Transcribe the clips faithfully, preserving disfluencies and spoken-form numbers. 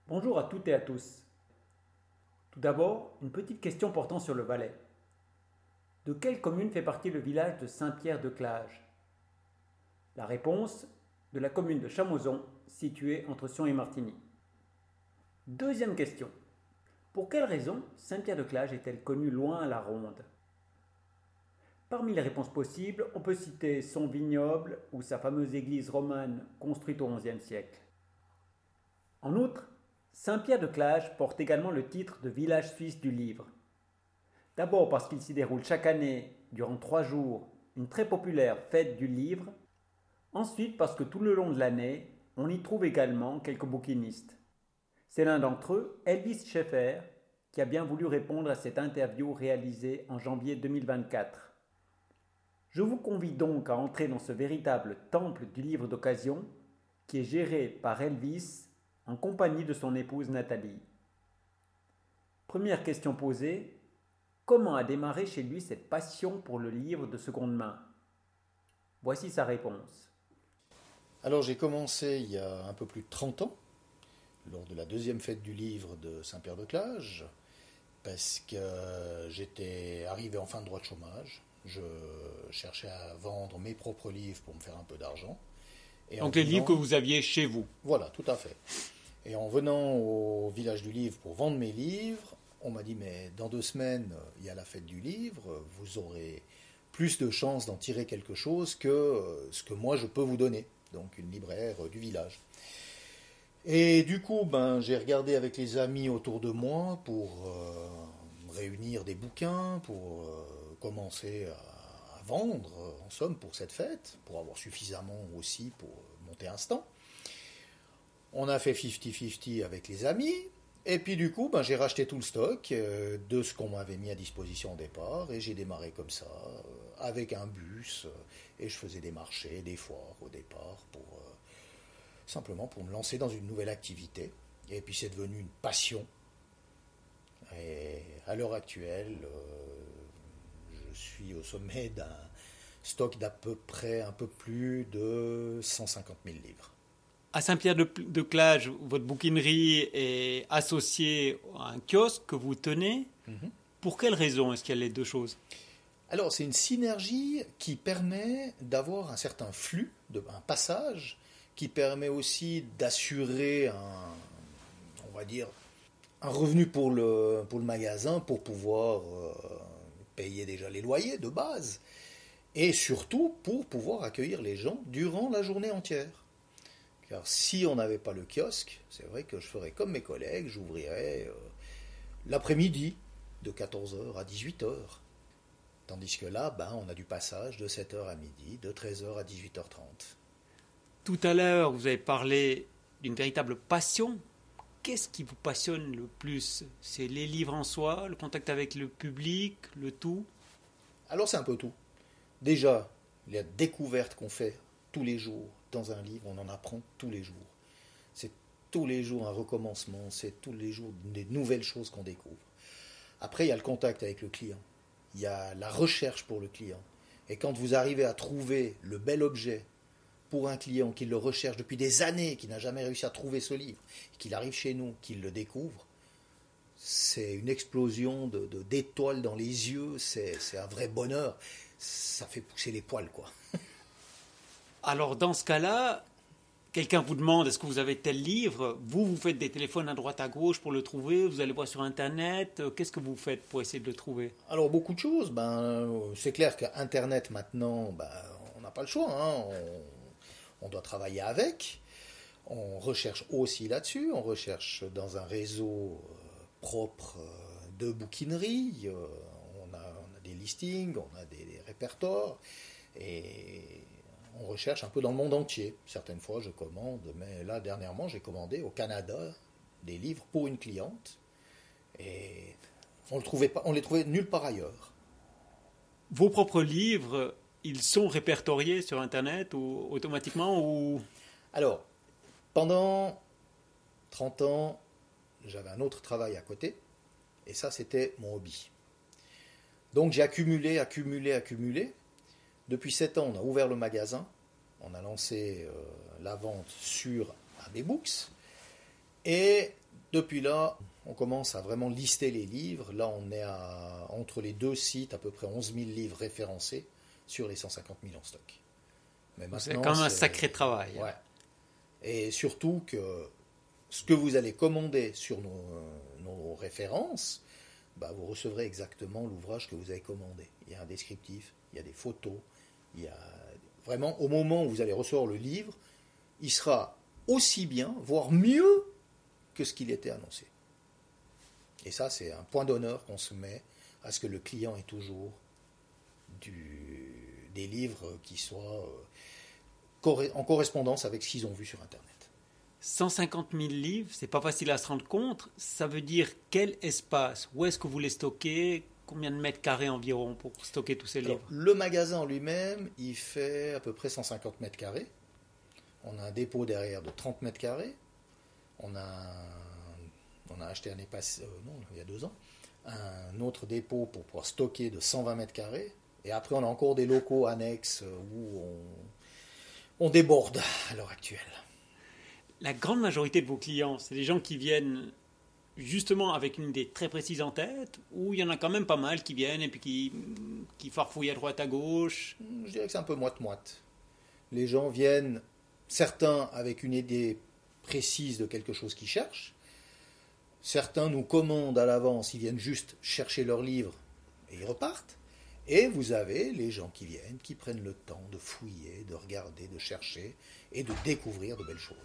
Bonjour à toutes et à tous. Tout d'abord, une petite question portant sur le Valais. De quelle commune fait partie le village de Saint-Pierre-de-Clage? La réponse, de la commune de Chamoson, située entre Sion et Martigny. Deuxième question. Pour quelle raison Saint-Pierre-de-Clage est-elle connue loin à la ronde? Parmi les réponses possibles, on peut citer son vignoble ou sa fameuse église romane construite au onzième siècle. En outre, Saint-Pierre-de-Clage porte également le titre de village suisse du livre. D'abord parce qu'il s'y déroule chaque année, durant trois jours, une très populaire fête du livre. Ensuite parce que tout le long de l'année, on y trouve également quelques bouquinistes. C'est l'un d'entre eux, Elvis Schaeffer, qui a bien voulu répondre à cette interview réalisée en janvier deux mille vingt-quatre. Je vous convie donc à entrer dans ce véritable temple du livre d'occasion qui est géré par Elvis en compagnie de son épouse Nathalie. Première question posée, comment a démarré chez lui cette passion pour le livre de seconde main? Voici sa réponse. Alors j'ai commencé il y a un peu plus de trente ans, lors de la deuxième fête du livre de Saint-Pierre-de-Clage, parce que j'étais arrivé en fin de droit de chômage. Je cherchais à vendre mes propres livres pour me faire un peu d'argent. Et Donc les venant... livres que vous aviez chez vous. Voilà, tout à fait. Et en venant au village du livre pour vendre mes livres, on m'a dit, mais dans deux semaines, il y a la fête du livre, vous aurez plus de chances d'en tirer quelque chose que ce que moi je peux vous donner, donc une libraire du village. Et du coup, ben, j'ai regardé avec les amis autour de moi pour euh, réunir des bouquins, pour euh, commencer à, à vendre, en somme, pour cette fête, pour avoir suffisamment aussi pour monter un stand. On a fait cinquante cinquante avec les amis, et puis du coup, ben, j'ai racheté tout le stock euh, de ce qu'on m'avait mis à disposition au départ, et j'ai démarré comme ça, euh, avec un bus, euh, et je faisais des marchés, des foires au départ, pour euh, simplement pour me lancer dans une nouvelle activité. Et puis c'est devenu une passion. Et à l'heure actuelle, euh, je suis au sommet d'un stock d'à peu près un peu plus de cent cinquante mille livres. À Saint-Pierre-de-Clage, votre bouquinerie est associée à un kiosque que vous tenez. Mm-hmm. Pour quelle raison est-ce qu'il y a les deux choses? Alors, c'est une synergie qui permet d'avoir un certain flux, de, un passage, qui permet aussi d'assurer un, on va dire, un revenu pour le, pour le magasin, pour pouvoir euh, payer déjà les loyers de base, et surtout pour pouvoir accueillir les gens durant la journée entière. Car si on n'avait pas le kiosque, c'est vrai que je ferais comme mes collègues, j'ouvrirais euh, l'après-midi de quatorze heures à dix-huit heures. Tandis que là, ben, on a du passage de sept heures à midi, de treize heures à dix-huit heures trente. Tout à l'heure, vous avez parlé d'une véritable passion. Qu'est-ce qui vous passionne le plus? C'est les livres en soi, le contact avec le public, le tout? Alors c'est un peu tout. Déjà, la découverte qu'on fait tous les jours dans un livre, on en apprend tous les jours. C'est tous les jours un recommencement, c'est tous les jours des nouvelles choses qu'on découvre. Après, il y a le contact avec le client. Il y a la recherche pour le client. Et quand vous arrivez à trouver le bel objet pour un client qui le recherche depuis des années, qui n'a jamais réussi à trouver ce livre, et qu'il arrive chez nous, qu'il le découvre, c'est une explosion de, de, d'étoiles dans les yeux, c'est, c'est un vrai bonheur. Ça fait pousser les poils, quoi. Alors, dans ce cas-là, quelqu'un vous demande, est-ce que vous avez tel livre? Vous, vous faites des téléphones à droite à gauche pour le trouver, vous allez voir sur Internet. Qu'est-ce que vous faites pour essayer de le trouver? Alors, beaucoup de choses. Ben, c'est clair qu'Internet, maintenant, ben, on n'a pas le choix. Hein. On, on doit travailler avec. On recherche aussi là-dessus. On recherche dans un réseau euh, propre euh, de bouquinerie. Euh, on, a, on a des listings, on a des, des répertoires. Et on recherche un peu dans le monde entier. Certaines fois, je commande, mais là, dernièrement, j'ai commandé au Canada des livres pour une cliente. Et on ne les trouvait nulle part ailleurs. Vos propres livres, ils sont répertoriés sur Internet ou automatiquement ou... Alors, pendant trente ans, j'avais un autre travail à côté. Et ça, c'était mon hobby. Donc, j'ai accumulé, accumulé, accumulé. Depuis sept ans, on a ouvert le magasin, on a lancé euh, la vente sur A B Books, et Depuis là, on commence à vraiment lister les livres. Là, on est à, entre les deux sites, à peu près onze mille livres référencés sur les cent cinquante mille en stock. Mais c'est quand même un sacré travail. Ouais. Et surtout que ce que vous allez commander sur nos, nos références, bah, vous recevrez exactement l'ouvrage que vous avez commandé. Il y a un descriptif, il y a des photos, il y a vraiment, au moment où vous allez recevoir le livre, il sera aussi bien, voire mieux que ce qu'il était annoncé. Et ça, c'est un point d'honneur qu'on se met à ce que le client ait toujours du, des livres qui soient euh, en correspondance avec ce qu'ils ont vu sur Internet. cent cinquante mille livres, c'est pas facile à se rendre compte. Ça veut dire quel espace? Où est-ce que vous les stockez? Combien de mètres carrés environ pour stocker tous ces livres? Alors, le magasin en lui-même, il fait à peu près cent cinquante mètres carrés. On a un dépôt derrière de trente mètres carrés. On a, on a acheté l'année passée, euh, non, il y a deux ans, un autre dépôt pour pouvoir stocker de cent vingt mètres carrés. Et après, on a encore des locaux annexes où on, on déborde à l'heure actuelle. La grande majorité de vos clients, c'est des gens qui viennent justement avec une idée très précise en tête, ou il y en a quand même pas mal qui viennent et puis qui, qui farfouillent à droite à gauche? Je dirais que c'est un peu moite-moite. Les gens viennent, certains avec une idée précise de quelque chose qu'ils cherchent, certains nous commandent à l'avance, ils viennent juste chercher leur livre et ils repartent, et vous avez les gens qui viennent, qui prennent le temps de fouiller, de regarder, de chercher et de découvrir de belles choses.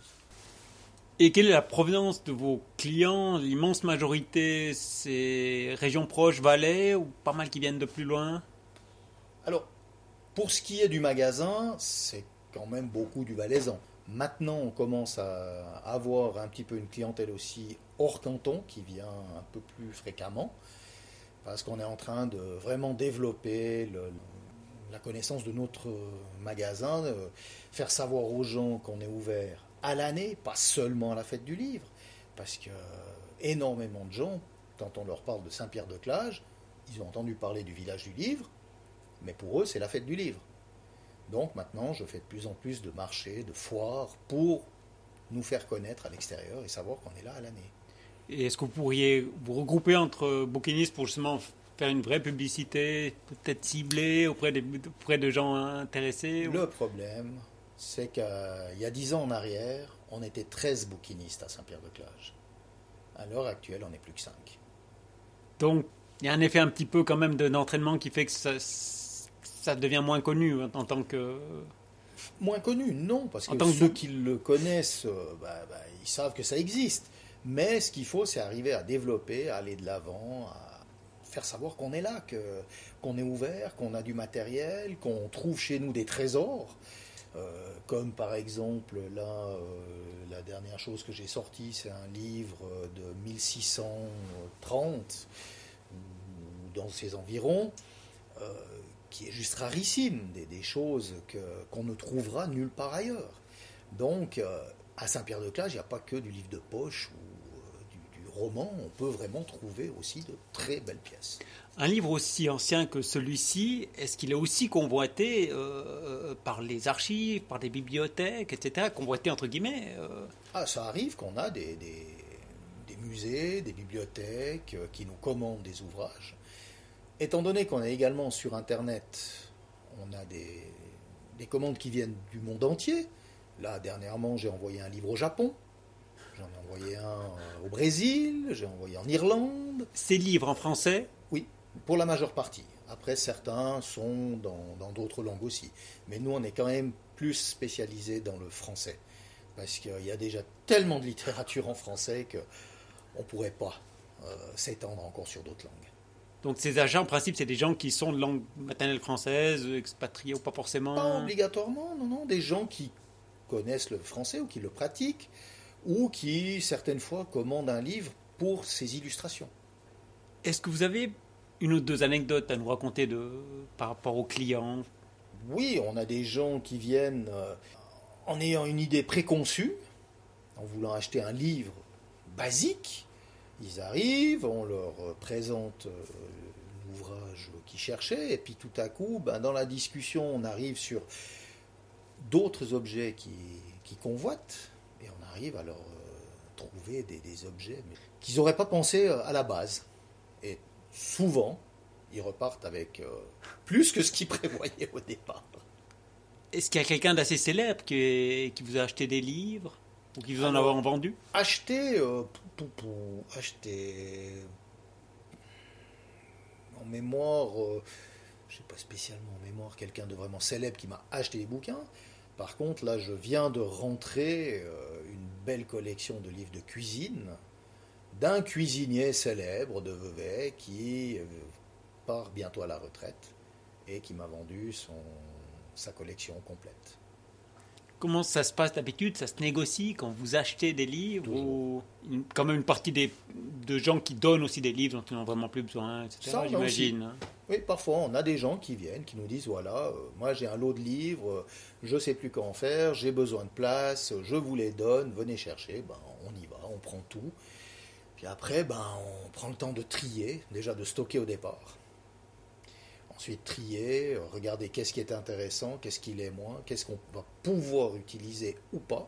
Et quelle est la provenance de vos clients? L'immense majorité, c'est régions proches, Valais, ou pas mal qui viennent de plus loin? Alors, pour ce qui est du magasin, c'est quand même beaucoup du Valaisan. Maintenant, on commence à avoir un petit peu une clientèle aussi hors canton, qui vient un peu plus fréquemment, parce qu'on est en train de vraiment développer le, la connaissance de notre magasin, de faire savoir aux gens qu'on est ouvert à l'année, pas seulement à la fête du livre, parce que énormément de gens, quand on leur parle de Saint-Pierre-de-Clage, ils ont entendu parler du village du livre, mais pour eux c'est la fête du livre. Donc maintenant je fais de plus en plus de marchés, de foires, pour nous faire connaître à l'extérieur et savoir qu'on est là à l'année. Et est-ce que vous pourriez vous regrouper entre bouquinistes pour justement faire une vraie publicité, peut-être ciblée auprès, des, auprès de gens intéressés? Le problème, c'est qu'il y a dix ans en arrière, on était treize bouquinistes à Saint-Pierre-de-Clage. À l'heure actuelle, on n'est plus que cinq. Donc, il y a un effet un petit peu quand même d'entraînement qui fait que ça, ça devient moins connu en tant que... Moins connu, non, parce que, que ceux qui le connaissent, bah, bah, ils savent que ça existe. Mais ce qu'il faut, c'est arriver à développer, à aller de l'avant, à faire savoir qu'on est là, que, qu'on est ouvert, qu'on a du matériel, qu'on trouve chez nous des trésors. Euh, comme par exemple, là, euh, la dernière chose que j'ai sortie, c'est un livre de mille six cent trente, ou dans ces environs, euh, qui est juste rarissime, des, des choses que, qu'on ne trouvera nulle part ailleurs. Donc, euh, à Saint-Pierre-de-Clage, il n'y a pas que du livre de poche ou euh, du, du roman, on peut vraiment trouver aussi de très belles pièces. Un livre aussi ancien que celui-ci, est-ce qu'il est aussi convoité euh, par les archives, par des bibliothèques, et cetera, convoité entre guillemets euh... Ah, ça arrive qu'on a des, des, des musées, des bibliothèques euh, qui nous commandent des ouvrages. Étant donné qu'on est également sur Internet, on a des, des commandes qui viennent du monde entier. Là, dernièrement, j'ai envoyé un livre au Japon, j'en ai envoyé un au Brésil, j'ai envoyé en Irlande. Ces livres en français? Oui, pour la majeure partie. Après, certains sont dans, dans d'autres langues aussi. Mais nous, on est quand même plus spécialisés dans le français. Parce qu'il y a déjà tellement de littérature en français qu'on ne pourrait pas euh, s'étendre encore sur d'autres langues. Donc ces agents, en principe, c'est des gens qui sont de langue maternelle française, expatriés ou pas forcément? Pas obligatoirement, non, non. Des gens qui connaissent le français ou qui le pratiquent, ou qui, certaines fois, commandent un livre pour ses illustrations. Est-ce que vous avez une ou deux anecdotes à nous raconter de, par rapport aux clients? Oui, on a des gens qui viennent euh, en ayant une idée préconçue, en voulant acheter un livre basique. Ils arrivent, on leur présente euh, l'ouvrage qu'ils cherchaient, et puis tout à coup, ben, dans la discussion, on arrive sur d'autres objets qui, qui convoitent, et on arrive à leur euh, trouver des, des objets mais, qu'ils n'auraient pas pensé à la base. Et souvent, ils repartent avec euh, plus que ce qu'ils prévoyaient au départ. Est-ce qu'il y a quelqu'un d'assez célèbre qui, qui vous a acheté des livres ou qui vous en Alors, a vendu? Acheter, euh, pou, pou, pou, acheter en mémoire, euh, je n'ai pas spécialement en mémoire quelqu'un de vraiment célèbre qui m'a acheté des bouquins. Par contre, là, je viens de rentrer euh, une belle collection de livres de cuisine d'un cuisinier célèbre de Vevey qui euh, part bientôt à la retraite et qui m'a vendu son, sa collection complète. Comment ça se passe d'habitude? Ça se négocie quand vous achetez des livres? Toujours. Ou une, quand même une partie des, de gens qui donnent aussi des livres dont ils n'ont vraiment plus besoin, et cetera. Ça, J'imagine. Hein. Oui, parfois on a des gens qui viennent, qui nous disent voilà, euh, moi j'ai un lot de livres, euh, je ne sais plus quoi en faire, j'ai besoin de place, je vous les donne, venez chercher. Ben, on y va, on prend tout. Puis après, ben, on prend le temps de trier, déjà de stocker au départ. Ensuite, trier, regarder qu'est-ce qui est intéressant, qu'est-ce qui l'est moins, qu'est-ce qu'on va pouvoir utiliser ou pas.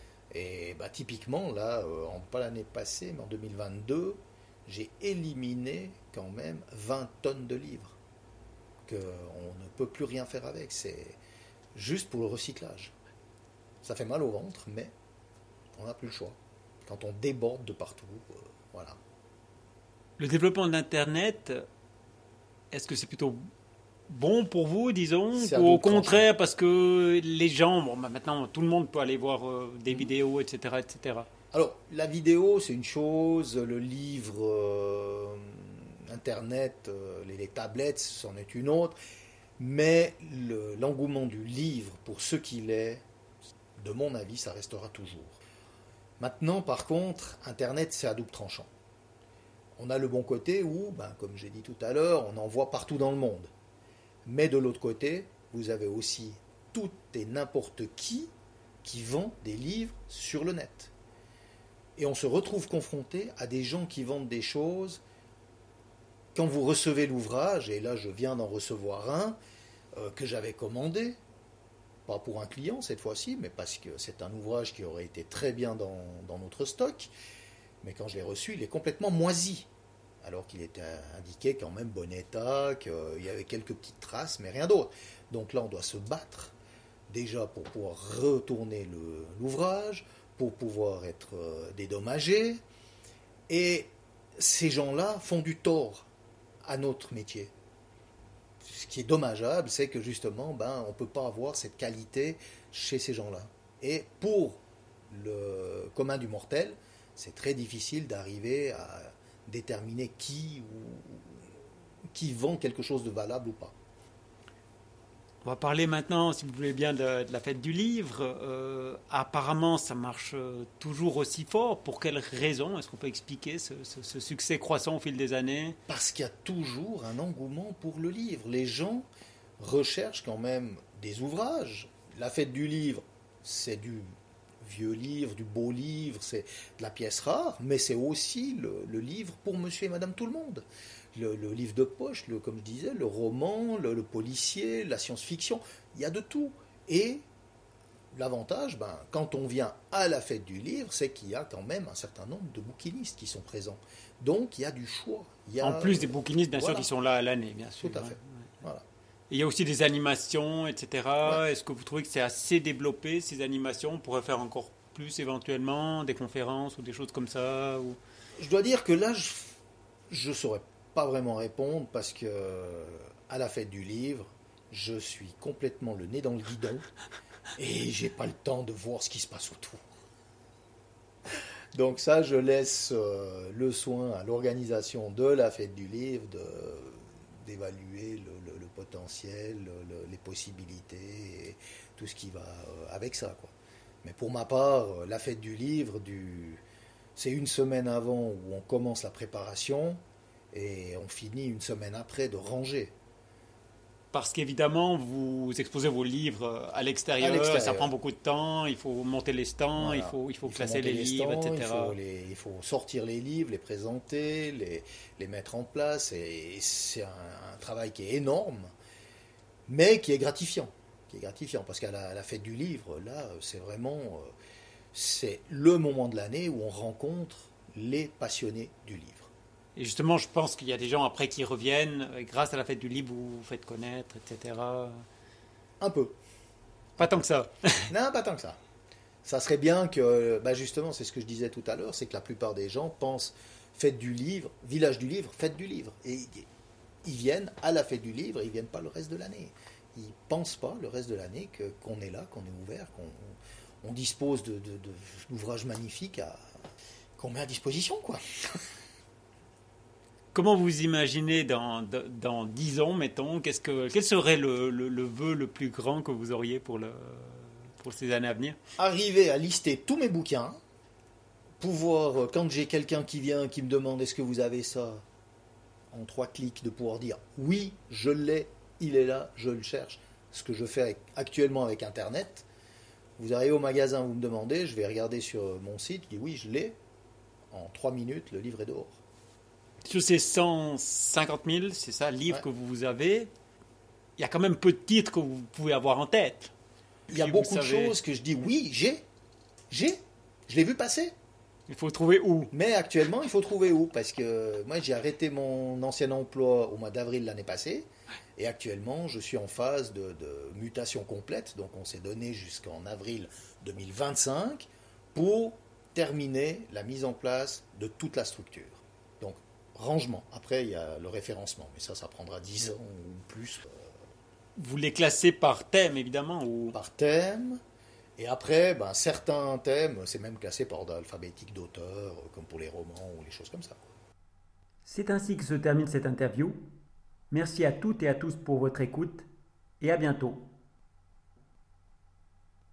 Et bah, typiquement, là, euh, en, pas l'année passée, mais en deux mille vingt-deux, j'ai éliminé quand même vingt tonnes de livres. Qu'on ne peut plus rien faire avec. C'est juste pour le recyclage. Ça fait mal au ventre, mais on n'a plus le choix. Quand on déborde de partout, euh, voilà. Le développement d'Internet, est-ce que c'est plutôt bon pour vous, disons, C'est ou à au double contraire parce que les gens, bon, bah maintenant tout le monde peut aller voir euh, des Mmh. vidéos, et cetera, et cetera. Alors, la vidéo, c'est une chose, le livre, euh, Internet, euh, les, les tablettes, c'en est une autre, mais le- l'engouement du livre, pour ce qu'il est, de mon avis, ça restera toujours. Maintenant, par contre, Internet, c'est à double tranchant. On a le bon côté où, ben, comme j'ai dit tout à l'heure, on en voit partout dans le monde. Mais de l'autre côté, vous avez aussi tout et n'importe qui qui vend des livres sur le net. Et on se retrouve confronté à des gens qui vendent des choses. Quand vous recevez l'ouvrage, et là je viens d'en recevoir un euh, que j'avais commandé, pas pour un client cette fois-ci, mais parce que c'est un ouvrage qui aurait été très bien dans, dans notre stock, mais quand je l'ai reçu, il est complètement moisi. Alors qu'il était indiqué qu'en même bon état, qu'il y avait quelques petites traces, mais rien d'autre. Donc là, on doit se battre déjà pour pouvoir retourner le- l'ouvrage, pour pouvoir être euh, dédommagé. Et ces gens-là font du tort à notre métier. Ce qui est dommageable, c'est que justement, ben, on ne peut pas avoir cette qualité chez ces gens-là. Et pour le commun du mortel, c'est très difficile d'arriver à déterminer qui, ou, qui vend quelque chose de valable ou pas. On va parler maintenant, si vous voulez bien, de, de la fête du livre. Euh, apparemment, ça marche euh, toujours aussi fort. Pour quelles raisons? Est-ce qu'on peut expliquer ce, ce- ce succès croissant au fil des années? Parce qu'il y a toujours un engouement pour le livre. Les gens recherchent quand même des ouvrages. La fête du livre, c'est du vieux livre, du beau livre, c'est de la pièce rare, mais c'est aussi le, le livre pour monsieur et madame tout le monde. Le, le livre de poche, le, comme je disais, le roman, le, le policier, la science-fiction, il y a de tout. Et l'avantage, ben, quand on vient à la fête du livre, c'est qu'il y a quand même un certain nombre de bouquinistes qui sont présents. Donc il y a du choix. Il y a, En plus des bouquinistes, bien voilà. sûr, qui sont là à l'année, bien sûr. Tout à fait. Ouais. Voilà. Et il y a aussi des animations, et cetera. Ouais. Est-ce que vous trouvez que c'est assez développé, ces animations? On pourrait faire encore plus éventuellement, des conférences ou des choses comme ça ou... Je dois dire que là, je ne saurais pas vraiment répondre parce que à la fête du livre, je suis complètement le nez dans le guidon et j'ai pas le temps de voir ce qui se passe autour. Donc ça, je laisse euh, le soin à l'organisation de la fête du livre de, d'évaluer le, le- le potentiel, le- le- les possibilités et tout ce qui va euh, avec ça, quoi. Mais pour ma part, euh, la fête du livre, du... c'est une semaine avant où on commence la préparation et on finit une semaine après de ranger. Parce qu'évidemment, vous exposez vos livres à l'extérieur, À l'extérieur. ça prend beaucoup de temps, il faut monter les stands, Voilà. il faut, il faut Il classer monter les, livres, stands, et cetera. Il faut, les- il faut sortir les livres, les présenter, les, les mettre en place. Et c'est un, un travail qui est énorme, mais qui est gratifiant. Qui est gratifiant parce qu'à la, à la fête du livre, là, c'est vraiment, euh, c'est le moment de l'année où on rencontre les passionnés du livre. Et justement, je pense qu'il y a des gens après qui reviennent, et grâce à la fête du livre, vous vous faites connaître, et cetera. Un peu. Pas tant que ça. Non, pas tant que ça. Ça serait bien que, bah justement, c'est ce que je disais tout à l'heure, c'est que la plupart des gens pensent fête du livre, village du livre, fête du livre. Et ils viennent à la fête du livre, et ils viennent pas le reste de l'année. Ils ne pensent pas le reste de l'année que, qu'on est là, qu'on est ouvert, qu'on on dispose de, de, de, d'ouvrages magnifiques à, qu'on met à disposition, quoi. Comment vous imaginez dans, dans dix ans, mettons, qu'est-ce que, quel serait le, le, le vœu le plus grand que vous auriez pour, le, pour ces années à venir? Arriver à lister tous mes bouquins, pouvoir, quand j'ai quelqu'un qui vient, qui me demande est-ce que vous avez ça, en trois clics, de pouvoir dire oui, je l'ai, il est là, je le cherche. Ce que je fais avec, actuellement avec Internet. Vous arrivez au magasin, vous me demandez, je vais regarder sur mon site, je dis oui, je l'ai. En trois minutes, le livre est dehors. Sur ces cent cinquante mille, c'est ça, livres Ouais. que vous avez, il y a quand même peu de titres que vous pouvez avoir en tête. Il y a Si beaucoup vous de savez- choses que je dis oui, j'ai, j'ai, je l'ai vu passer. Il faut trouver où. Mais actuellement, il faut trouver où. Parce que moi, j'ai arrêté mon ancien emploi au mois d'avril l'année passée. Et actuellement, je suis en phase de, de mutation complète. Donc, on s'est donné jusqu'en avril deux mille vingt-cinq pour terminer la mise en place de toute la structure. Donc, rangement. Après, il y a le référencement. Mais ça, ça prendra dix ans ou plus Vous les classez par thème, évidemment, ou... par thème. Et après, ben, certains thèmes, c'est même classé par ordre alphabétique d'auteur, comme pour les romans ou les choses comme ça. C'est ainsi que se termine cette interview. Merci à toutes et à tous pour votre écoute et à bientôt.